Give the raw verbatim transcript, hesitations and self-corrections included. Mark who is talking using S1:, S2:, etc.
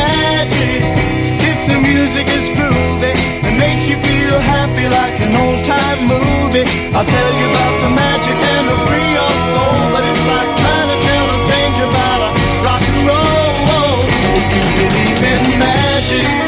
S1: magic. If the music is groovy, it makes you feel happy like an old-time movie. I'll tell you about the magic and the free your soul, but it's like trying to tell a stranger about a rock and roll. Oh, you believe in magic?